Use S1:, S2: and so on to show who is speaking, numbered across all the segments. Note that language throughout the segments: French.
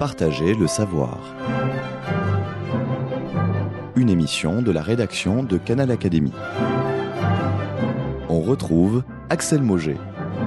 S1: Partager le savoir. Une émission de la rédaction de Canal Académie. On retrouve Axel Mauger.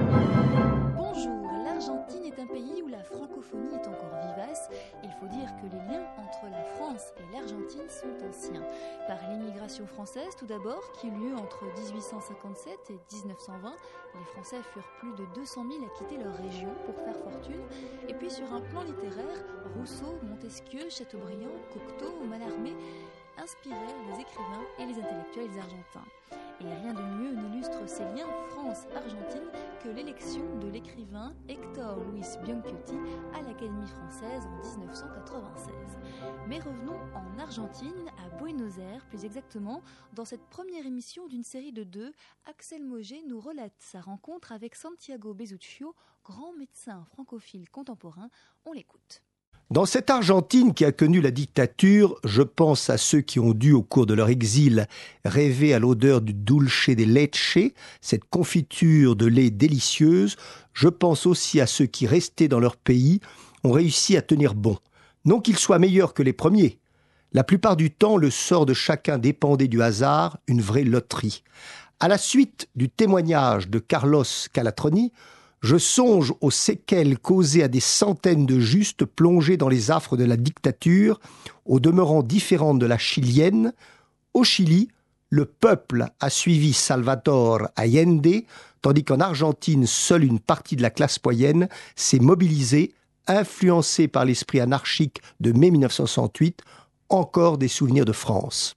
S2: Bonjour, l'Argentine est un pays où la francophonie est encore vivace. Il faut dire que les liens entre la France et l'Argentine sont anciens. Par l'immigration française tout d'abord, qui eut lieu entre 1857 et 1920, les Français furent plus de 200 000 à quitter leur région pour faire fortune. Et puis sur un plan littéraire, Rousseau, Montesquieu, Chateaubriand, Cocteau, Mallarmé inspirèrent les écrivains et les intellectuels argentins. Et rien de mieux n'illustre ces liens France-Argentine que l'élection de l'écrivain Héctor Luis Bianchiotti à l'Académie française en 1996. Mais revenons en Argentine, à Buenos Aires plus exactement. Dans cette première émission d'une série de 2, Axel Mauger nous relate sa rencontre avec Santiago Besuccio, grand médecin francophile contemporain. On l'écoute.
S3: Dans cette Argentine qui a connu la dictature, je pense à ceux qui ont dû, au cours de leur exil, rêver à l'odeur du dulce de leche, cette confiture de lait délicieuse. Je pense aussi à ceux qui, restés dans leur pays, ont réussi à tenir bon. Non qu'ils soient meilleurs que les premiers. La plupart du temps, le sort de chacun dépendait du hasard, une vraie loterie. À la suite du témoignage de Carlos Calatroni, je songe aux séquelles causées à des centaines de justes plongés dans les affres de la dictature, au demeurant différente de la chilienne. Au Chili, le peuple a suivi Salvador Allende, tandis qu'en Argentine, seule une partie de la classe moyenne s'est mobilisée, influencée par l'esprit anarchique de mai 1968, encore des souvenirs de France.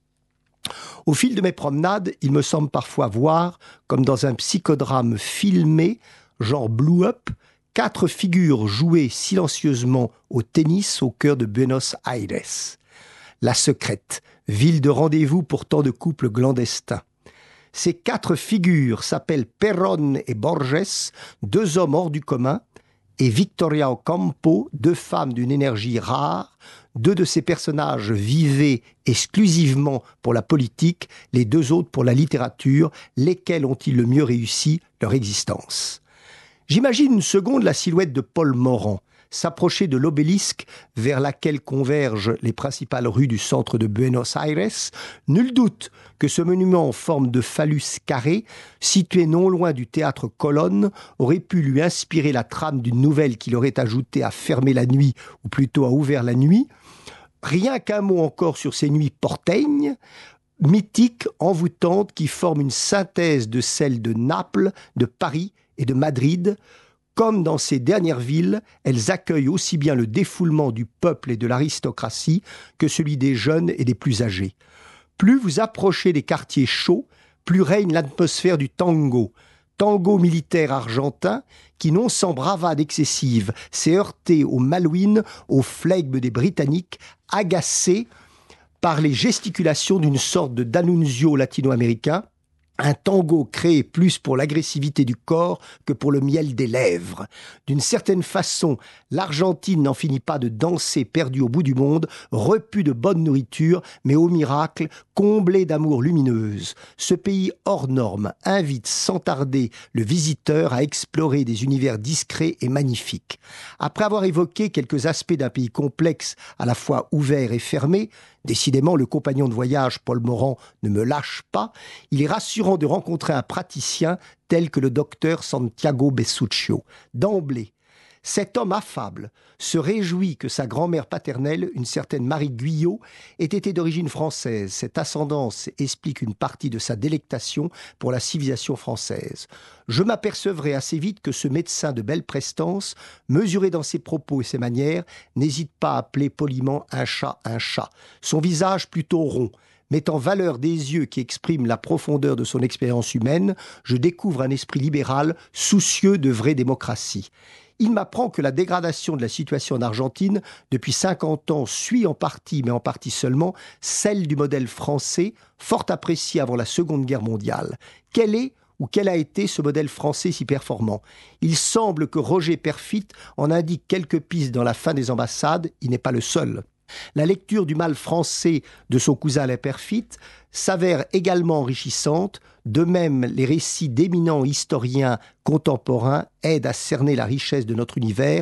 S3: Au fil de mes promenades, il me semble parfois voir, comme dans un psychodrame filmé, genre Blue Up, 4 figures jouées silencieusement au tennis au cœur de Buenos Aires. La secrète, ville de rendez-vous pour tant de couples clandestins. Ces 4 figures s'appellent Perón et Borges, 2 hommes hors du commun, et Victoria Ocampo, 2 femmes d'une énergie rare. 2 de ces personnages vivaient exclusivement pour la politique, les 2 autres pour la littérature. Lesquels ont-ils le mieux réussi leur existence ? J'imagine une seconde la silhouette de Paul Morand s'approcher de l'obélisque vers laquelle convergent les principales rues du centre de Buenos Aires. Nul doute que ce monument en forme de phallus carré, situé non loin du théâtre Colonne, aurait pu lui inspirer la trame d'une nouvelle qu'il aurait ajoutée à Fermer la nuit, ou plutôt à Ouvert la nuit. Rien qu'un mot encore sur ces nuits porteignes, mythiques, envoûtantes, qui forment une synthèse de celles de Naples, de Paris et de Madrid. Comme dans ces dernières villes, elles accueillent aussi bien le défoulement du peuple et de l'aristocratie que celui des jeunes et des plus âgés. Plus vous approchez des quartiers chauds, plus règne l'atmosphère du tango. Tango militaire argentin qui, non sans bravade excessive, s'est heurté aux malouines, au flegme des Britanniques, agacés par les gesticulations d'une sorte de D'Annunzio latino-américain, un tango créé plus pour l'agressivité du corps que pour le miel des lèvres. D'une certaine façon, l'Argentine n'en finit pas de danser perdue au bout du monde, repue de bonne nourriture, mais au miracle, comblée d'amour lumineuse. Ce pays hors norme invite sans tarder le visiteur à explorer des univers discrets et magnifiques. Après avoir évoqué quelques aspects d'un pays complexe, à la fois ouvert et fermé, décidément, le compagnon de voyage, Paul Morand, ne me lâche pas. Il est rassurant de rencontrer un praticien tel que le docteur Santiago Besuccio. D'emblée, cet homme affable se réjouit que sa grand-mère paternelle, une certaine Marie Guyot, ait été d'origine française. Cette ascendance explique une partie de sa délectation pour la civilisation française. Je m'apercevrai assez vite que ce médecin de belle prestance, mesuré dans ses propos et ses manières, n'hésite pas à appeler poliment un chat. Son visage plutôt rond, met en valeur des yeux qui expriment la profondeur de son expérience humaine, je découvre un esprit libéral soucieux de vraie démocratie. Il m'apprend que la dégradation de la situation en Argentine depuis 50 ans suit en partie, mais en partie seulement, celle du modèle français, fort apprécié avant la Seconde Guerre mondiale. Quel est ou quel a été ce modèle français si performant ? Il semble que Roger Perfit en indique quelques pistes dans La fin des ambassades, il n'est pas le seul. La lecture du mal français de son cousin Alain Perfit s'avère également enrichissante. De même, les récits d'éminents historiens contemporains aident à cerner la richesse de notre univers.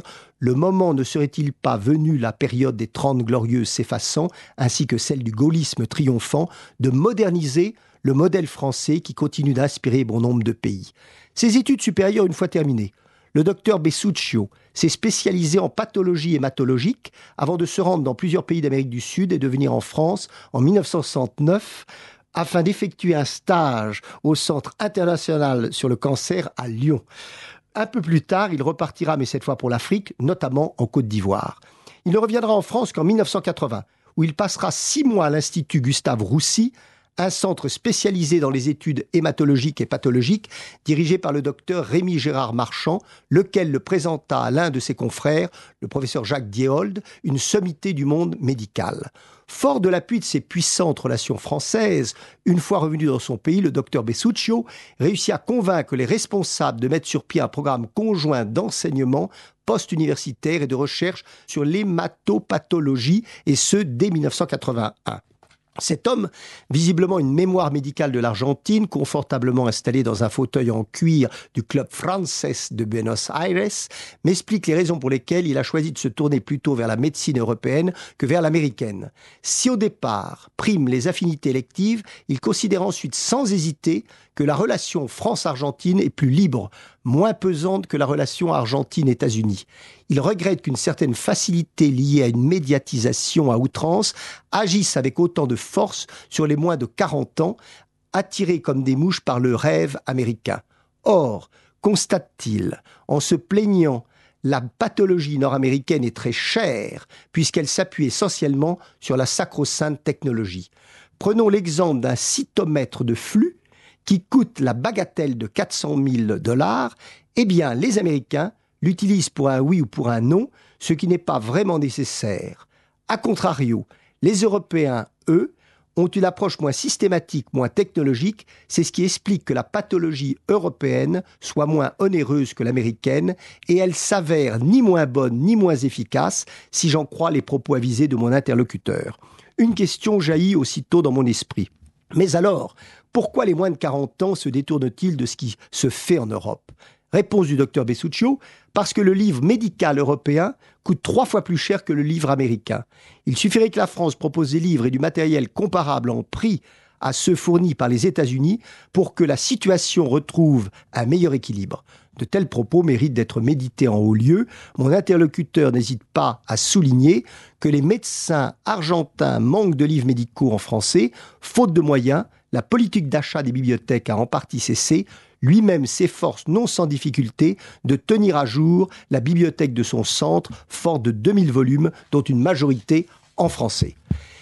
S3: le moment ne serait-il pas venu, la période des 30 glorieuses s'effaçant, ainsi que celle du gaullisme triomphant, de moderniser le modèle français qui continue d'inspirer bon nombre de pays. Ses études supérieures une fois terminées, le docteur Bessuccio s'est spécialisé en pathologie hématologique avant de se rendre dans plusieurs pays d'Amérique du Sud et de venir en France en 1969 afin d'effectuer un stage au Centre international sur le cancer à Lyon. Un peu plus tard, il repartira, mais cette fois pour l'Afrique, notamment en Côte d'Ivoire. Il ne reviendra en France qu'en 1980, où il passera 6 mois à l'Institut Gustave Roussy, un centre spécialisé dans les études hématologiques et pathologiques, dirigé par le docteur Rémy Gérard Marchand, lequel le présenta à l'un de ses confrères, le professeur Jacques Diehold, une sommité du monde médical. Fort de l'appui de ses puissantes relations françaises, une fois revenu dans son pays, le docteur Bessuccio réussit à convaincre les responsables de mettre sur pied un programme conjoint d'enseignement post-universitaire et de recherche sur l'hématopathologie, et ce, dès 1981. Cet homme, visiblement une mémoire médicale de l'Argentine, confortablement installé dans un fauteuil en cuir du Club Frances de Buenos Aires, m'explique les raisons pour lesquelles il a choisi de se tourner plutôt vers la médecine européenne que vers l'américaine. Si au départ priment les affinités électives, il considère ensuite sans hésiter que la relation France-Argentine est plus libre, moins pesante que la relation Argentine-États-Unis. Il regrette qu'une certaine facilité liée à une médiatisation à outrance agisse avec autant de force sur les moins de 40 ans, attirés comme des mouches par le rêve américain. Or, constate-t-il, en se plaignant, la pathologie nord-américaine est très chère, puisqu'elle s'appuie essentiellement sur la sacro-sainte technologie. Prenons l'exemple d'un cytomètre de flux qui coûte la bagatelle de 400 000 $, eh bien, les Américains l'utilisent pour un oui ou pour un non, ce qui n'est pas vraiment nécessaire. A contrario, les Européens, eux, ont une approche moins systématique, moins technologique. C'est ce qui explique que la pathologie européenne soit moins onéreuse que l'américaine, et elle s'avère ni moins bonne ni moins efficace, si j'en crois les propos avisés de mon interlocuteur. Une question jaillit aussitôt dans mon esprit. Mais alors, pourquoi les moins de 40 ans se détournent-ils de ce qui se fait en Europe ? Réponse du docteur Bessuccio, parce que le livre médical européen coûte 3 fois plus cher que le livre américain. Il suffirait que la France propose des livres et du matériel comparables en prix à ceux fournis par les États-Unis pour que la situation retrouve un meilleur équilibre. De tels propos méritent d'être médités en haut lieu. Mon interlocuteur n'hésite pas à souligner que les médecins argentins manquent de livres médicaux en français. Faute de moyens, la politique d'achat des bibliothèques a en partie cessé. Lui-même s'efforce non sans difficulté de tenir à jour la bibliothèque de son centre, forte de 2000 volumes, dont une majorité en français.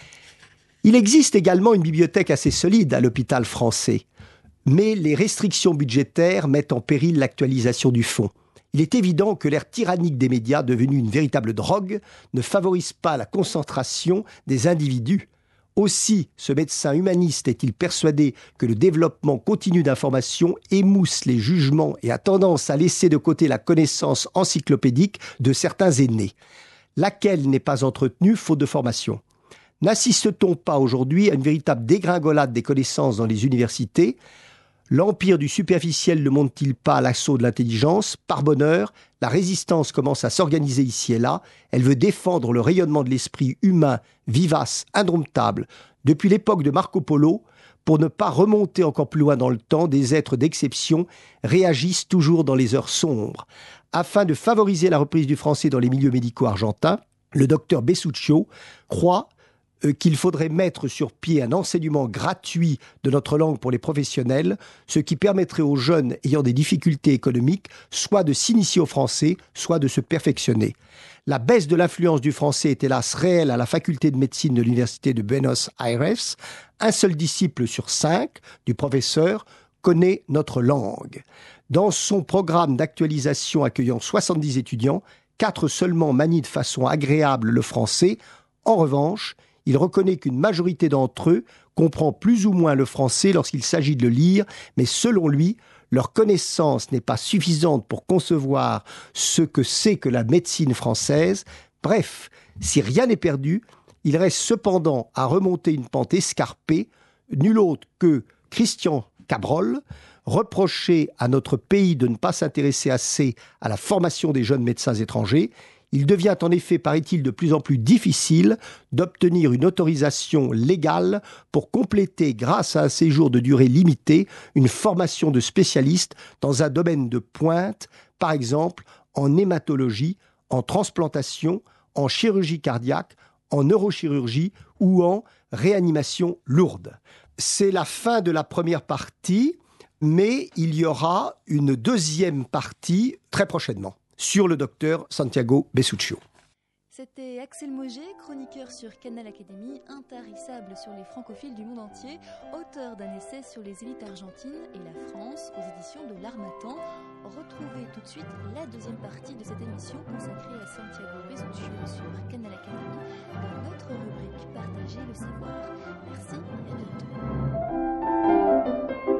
S3: Il existe également une bibliothèque assez solide à l'hôpital français, mais les restrictions budgétaires mettent en péril l'actualisation du fonds. Il est évident que l'ère tyrannique des médias, devenue une véritable drogue, ne favorise pas la concentration des individus. Aussi, ce médecin humaniste est-il persuadé que le développement continu d'informations émousse les jugements et a tendance à laisser de côté la connaissance encyclopédique de certains aînés, laquelle n'est pas entretenue faute de formation. N'assiste-t-on pas aujourd'hui à une véritable dégringolade des connaissances dans les universités ? L'empire du superficiel ne monte-t-il pas à l'assaut de l'intelligence ? Par bonheur, la résistance commence à s'organiser ici et là. Elle veut défendre le rayonnement de l'esprit humain, vivace, indomptable. Depuis l'époque de Marco Polo, pour ne pas remonter encore plus loin dans le temps, des êtres d'exception réagissent toujours dans les heures sombres. Afin de favoriser la reprise du français dans les milieux médicaux argentins, le docteur Bessuccio croit qu'il faudrait mettre sur pied un enseignement gratuit de notre langue pour les professionnels, ce qui permettrait aux jeunes ayant des difficultés économiques soit de s'initier au français, soit de se perfectionner. La baisse de l'influence du français est hélas réelle à la faculté de médecine de l'université de Buenos Aires. Un seul disciple sur 5 du professeur connaît notre langue. Dans son programme d'actualisation accueillant 70 étudiants, 4 seulement manient de façon agréable le français. En revanche, il reconnaît qu'une majorité d'entre eux comprend plus ou moins le français lorsqu'il s'agit de le lire, mais selon lui, leur connaissance n'est pas suffisante pour concevoir ce que c'est que la médecine française. Bref, si rien n'est perdu, il reste cependant à remonter une pente escarpée, nul autre que Christian Cabrol, reproché à notre pays de ne pas s'intéresser assez à la formation des jeunes médecins étrangers. Il devient en effet, paraît-il, de plus en plus difficile d'obtenir une autorisation légale pour compléter, grâce à un séjour de durée limitée, une formation de spécialiste dans un domaine de pointe, par exemple en hématologie, en transplantation, en chirurgie cardiaque, en neurochirurgie ou en réanimation lourde. C'est la fin de la première partie, mais il y aura une deuxième partie très prochainement sur le docteur Santiago Besuccio.
S2: C'était Axel Moget, chroniqueur sur Canal Académie, intarissable sur les francophiles du monde entier, auteur d'un essai sur les élites argentines et la France aux éditions de l'Harmattan. Retrouvez tout de suite la deuxième partie de cette émission consacrée à Santiago Besuccio sur Canal Académie dans notre rubrique Partager le savoir. Merci et à bientôt.